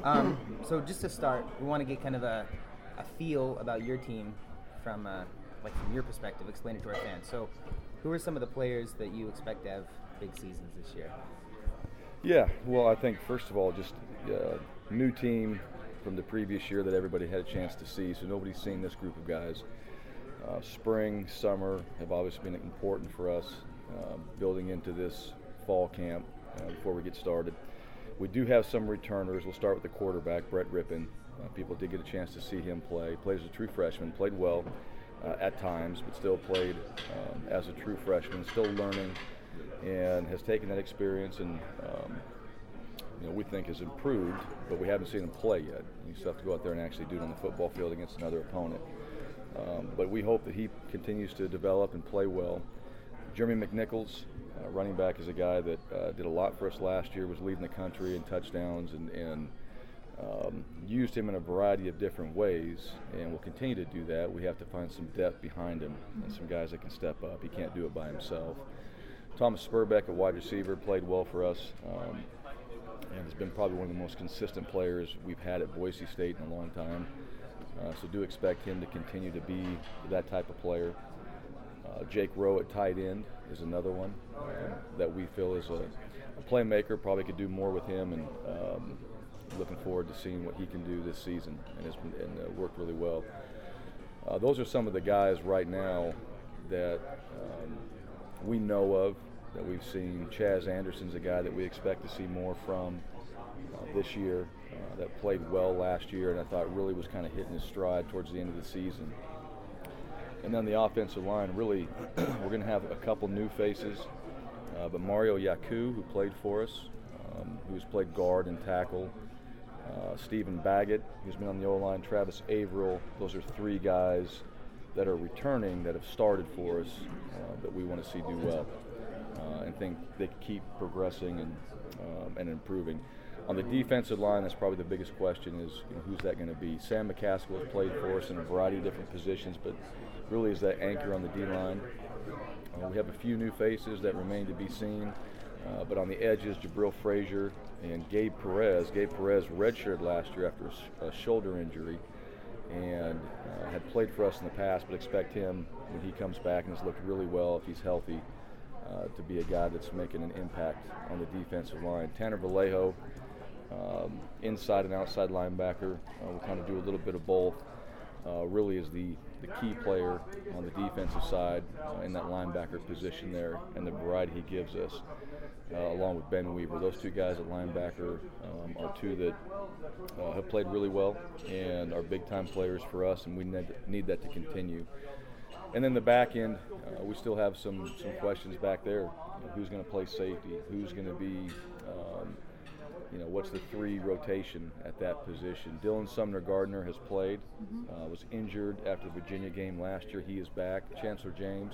So just to start, we want to get kind of a feel about your team from from your perspective. Explain it to our fans. So, who are some of the players that you expect to have big seasons this year? Yeah, well, I think first of all, just new team from the previous year that everybody had a chance to see. So nobody's seen this group of guys. Spring, summer have obviously been important for us, building into this fall camp before we get started. We do have some returners. We'll start with the quarterback, Brett Rippon. People did get a chance to see him play. Played as a true freshman, played well at times, but still played as a true freshman, still learning, and has taken that experience and we think has improved, but we haven't seen him play yet. You still have to go out there and actually do it on the football field against another opponent. But we hope that he continues to develop and play well. Jeremy McNichols, running back, is a guy that did a lot for us last year, was leading the country in touchdowns, and used him in a variety of different ways, and will continue to do that. We have to find some depth behind him and some guys that can step up. He can't do it by himself. Thomas Spurbeck, a wide receiver, played well for us, and has been probably one of the most consistent players we've had at Boise State in a long time. So do expect him to continue to be that type of player. Jake Rowe at tight end is another one that we feel is a playmaker. Probably could do more with him, and looking forward to seeing what he can do this season, and has worked really well. Those are some of the guys right now that we know of, that we've seen. Chaz Anderson's a guy that we expect to see more from this year, that played well last year, and I thought really was kind of hitting his stride towards the end of the season. And then the offensive line, really, we're going to have a couple new faces, but Mario Yaku, who played for us, who's played guard and tackle, Stephen Baggett, who's been on the O-line, Travis Averill. Those are three guys that are returning, that have started for us, that we want to see do well, and think they can keep progressing and improving. On the defensive line, that's probably the biggest question is, who's that going to be? Sam McCaskill has played for us in a variety of different positions, but really is that anchor on the D-line. We have a few new faces that remain to be seen, but on the edges, Jabril Frazier and Gabe Perez. Gabe Perez redshirted last year after a shoulder injury, and had played for us in the past, but expect him, when he comes back and has looked really well, if he's healthy, to be a guy that's making an impact on the defensive line. Tanner Vallejo, inside and outside linebacker, we'll kind of do a little bit of both. Really is the key player on the defensive side in that linebacker position there, and the variety he gives us, along with Ben Weaver. Those two guys at linebacker are two that have played really well and are big-time players for us, and we need that to continue. And then the back end, we still have some questions back there. Who's going to play safety? Who's going to be, what's the three rotation at that position? Dylan Sumner Gardner has played, was injured after the Virginia game last year. He is back. Chancellor James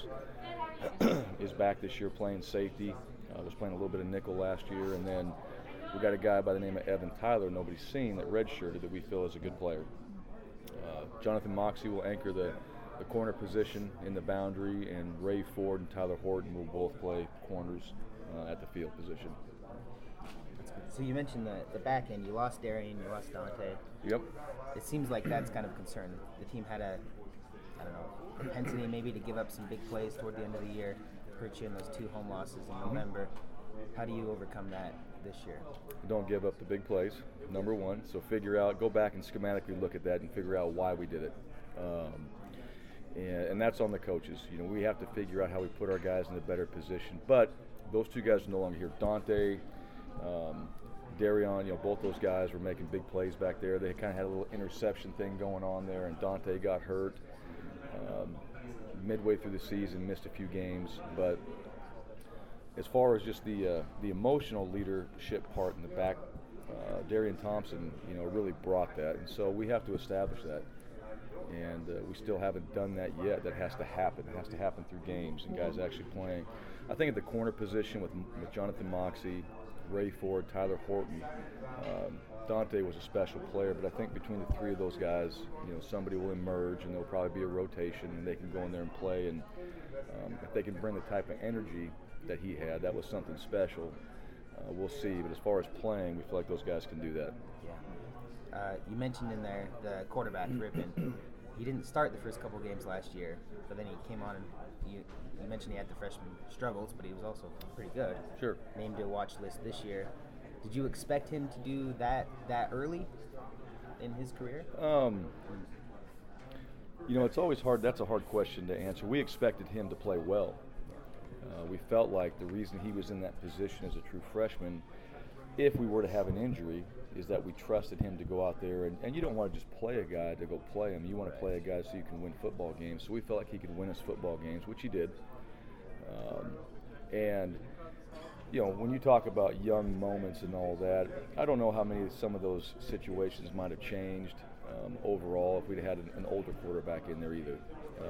is back this year playing safety. Was playing a little bit of nickel last year. And then we got a guy by the name of Evan Tyler, nobody's seen, that redshirted, that we feel is a good player. Jonathan Moxey will anchor the corner position in the boundary, and Ray Ford and Tyler Horton will both play corners at the field position. So you mentioned the back end. You lost Darian, you lost Dante. Yep. It seems like that's kind of a concern. The team had a, propensity maybe to give up some big plays toward the end of the year, hurt you in those two home losses in November. How do you overcome that this year? Don't give up the big plays, number one. So go back and schematically look at that and figure out why we did it. And that's on the coaches. We have to figure out how we put our guys in a better position. But those two guys are no longer here. Dante, Darian, both those guys were making big plays back there. They kind of had a little interception thing going on there, and Dante got hurt midway through the season, missed a few games. But as far as just the emotional leadership part in the back, Darian Thompson, really brought that, and so we have to establish that. And we still haven't done that yet. That has to happen. It has to happen through games and guys actually playing. I think at the corner position with Jonathan Moxey, Ray Ford, Tyler Horton, Dante was a special player, but I think between the three of those guys, somebody will emerge, and there'll probably be a rotation, and they can go in there and play. And if they can bring the type of energy that he had, that was something special. We'll see. But as far as playing, we feel like those guys can do that. Yeah. You mentioned in there the quarterback, Rippon. He didn't start the first couple games last year, but then he came on and you mentioned he had the freshman struggles, but he was also pretty good. Sure. Named to a watch list this year. Did you expect him to do that early in his career? It's always hard. That's a hard question to answer. We expected him to play well. We felt like the reason he was in that position as a true freshman, if we were to have an injury, is that we trusted him to go out there. And you don't want to just play a guy to go play him. You want to play a guy so you can win football games. So we felt like he could win us football games, which he did. When you talk about young moments and all that, I don't know how many some of those situations might have changed overall if we'd had an older quarterback in there either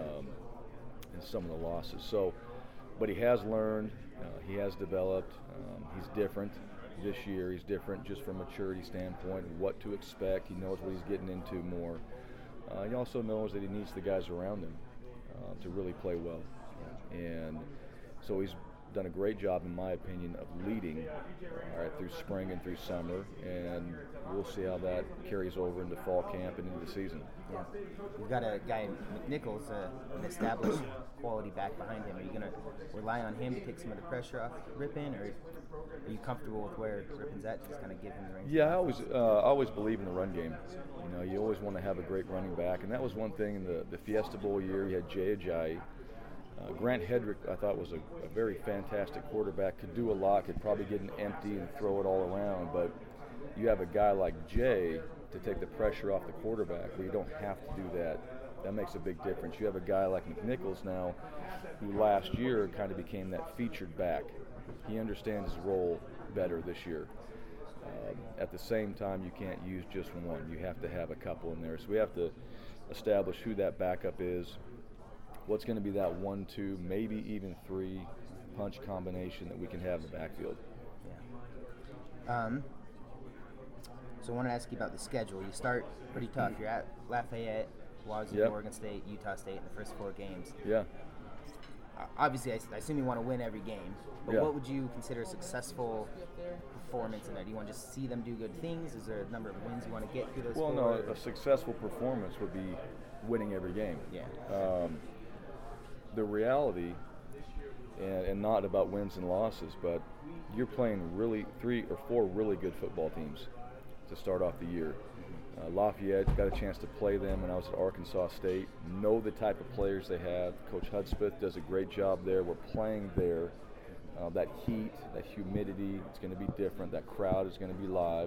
in some of the losses. So, but he has learned, he has developed, he's different this year. He's different just from a maturity standpoint and what to expect. He knows what he's getting into more. He also knows that he needs the guys around him to really play well. And so he's done a great job, in my opinion, of leading through spring and through summer, and we'll see how that carries over into fall camp and into the season. Yeah. You've got a guy, McNichols, an established quality back behind him. Are you going to rely on him to take some of the pressure off Rippon, or are you comfortable with where Rippon's at, just kind of give him the reins? Yeah, I always believe in the run game. You always want to have a great running back, and that was one thing in the Fiesta Bowl year. You had Jay Ajayi. Grant Hedrick, I thought, was a very fantastic quarterback, could do a lot, could probably get an empty and throw it all around, but you have a guy like Jay to take the pressure off the quarterback where you don't have to do that. That makes a big difference. You have a guy like McNichols now who last year kind of became that featured back. He understands his role better this year. At the same time, you can't use just one. You have to have a couple in there. So we have to establish who that backup is, what's going to be that 1, 2, maybe even 3 punch combination that we can have in the backfield. Yeah. So I want to ask you about the schedule. You start pretty tough. You're at Lafayette, Wazoo, Oregon State, Utah State in the first 4 games. Yeah. Obviously, I assume you want to win every game, but what would you consider a successful performance in there? Do you want to just see them do good things? Is there a number of wins you want to get through those 4? Well, no, a successful performance would be winning every game. Yeah. The reality, and not about wins and losses, but you're playing really 3 or 4 really good football teams to start off the year. Lafayette, got a chance to play them when I was at Arkansas State, know the type of players they have. Coach Hudspeth does a great job there. We're playing there. That heat, that humidity, it's going to be different. That crowd is going to be live.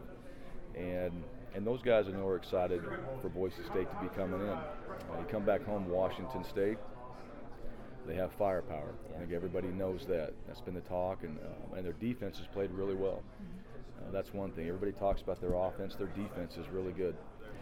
And those guys I know are excited for Boise State to be coming in. You come back home, Washington State, they have firepower. I think everybody knows that. That's been the talk, and their defense has played really well. That's one thing. Everybody talks about their offense. Their defense is really good.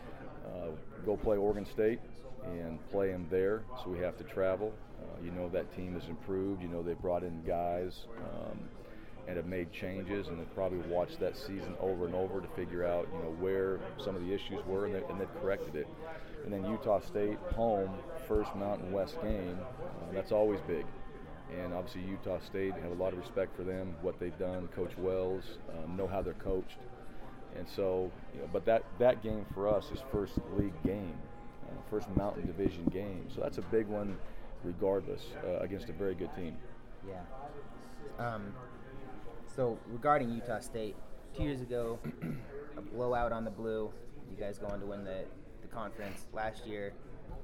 Go play Oregon State and play them there, so we have to travel. That team has improved. They brought in guys and have made changes, and they've probably watched that season over and over to figure out where some of the issues were, and they've corrected it. And then Utah State, home, first Mountain West game, that's always big. And obviously Utah State, have a lot of respect for them, what they've done. Coach Wells, know how they're coached. And so, but that game for us is first league game, first Mountain Division game. So that's a big one regardless, against a very good team. Yeah. So regarding Utah State, 2 years ago, a blowout on the blue. You guys go on to win the conference. Last year,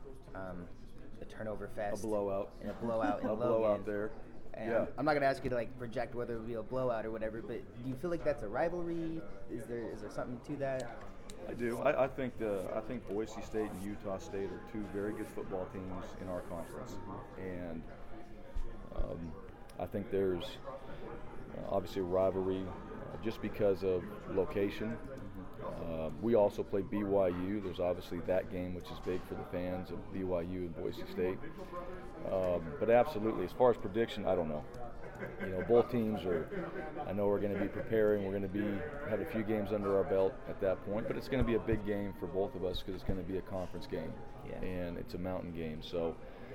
a turnover fest. A blowout. And a blowout in a Logan. Blowout there. And yeah. I'm not going to ask you to project whether it will be a blowout or whatever, but do you feel like that's a rivalry? Is there something to that? I do. I think Boise State and Utah State are 2 very good football teams in our conference, and I think there's obviously a rivalry just because of location. We also play BYU. There's obviously that game, which is big for the fans of BYU and Boise State. But absolutely, as far as prediction, I don't know. Both teams I know we're going to be preparing. We're going to have a few games under our belt at that point, but it's going to be a big game for both of us because it's going to be a conference game, and it's a mountain game. So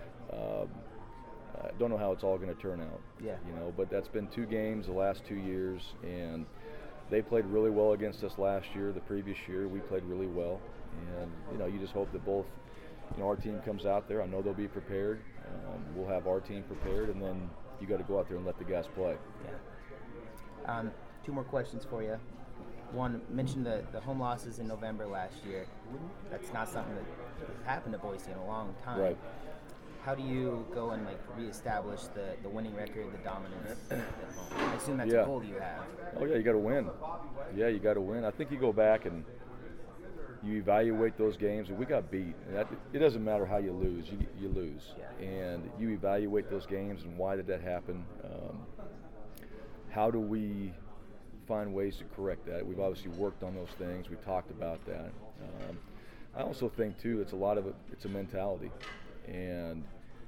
I don't know how it's all going to turn out. Yeah. But that's been 2 games the last 2 years, and They played really well against us last year. The previous year, we played really well. And, you just hope that both, our team comes out there. I know they'll be prepared. We'll have our team prepared, and then you got to go out there and let the guys play. Yeah. 2 more questions for you. One, mentioned the home losses in November last year. That's not something that has happened to Boise in a long time. Right. How do you go and reestablish the winning record, the dominance at home? I assume that's a goal you have. Oh yeah, you got to win. Yeah, you got to win. I think you go back and you evaluate those games, and we got beat. It doesn't matter how you lose, you lose. Yeah. And you evaluate those games and why did that happen? How do we find ways to correct that? We've obviously worked on those things. We talked about that. I also think too, it's a mentality, and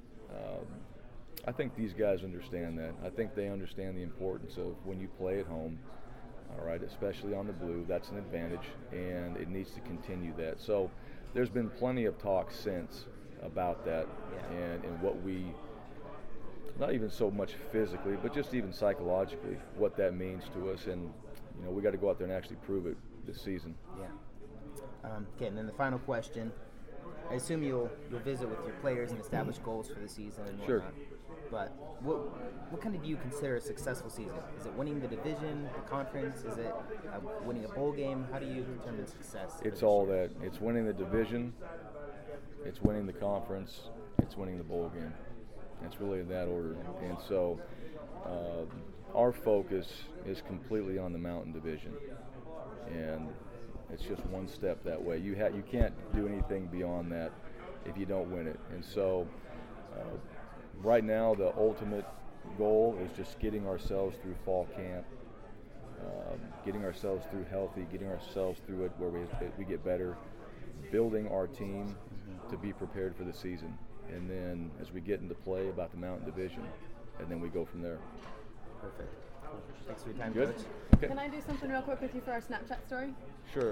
I think these guys understand that. I think they understand the importance of when you play at home. All right, especially on the blue, that's an advantage, and it needs to continue that. So there's been plenty of talk since about that, and what we, not even so much physically, but just even psychologically, what that means to us. And, we got to go out there and actually prove it this season. Yeah. Okay, and then the final question. I assume you'll visit with your players and establish goals for the season and whatnot. Sure. But what kind of do you consider a successful season? Is it winning the division, the conference? Is it winning a bowl game? How do you determine success? It's all that. It's winning the division. It's winning the conference. It's winning the bowl game. It's really in that order. And so our focus is completely on the Mountain Division. And it's just one step that way. You can't do anything beyond that if you don't win it. And so right now the ultimate goal is just getting ourselves through fall camp, getting ourselves through healthy, getting ourselves through it where we get better, building our team to be prepared for the season. And then as we get into play about the Mountain Division, and then we go from there. Perfect. Thanks for your time, Good? Coach. Okay. Can I do something real quick with you for our Snapchat story? Sure.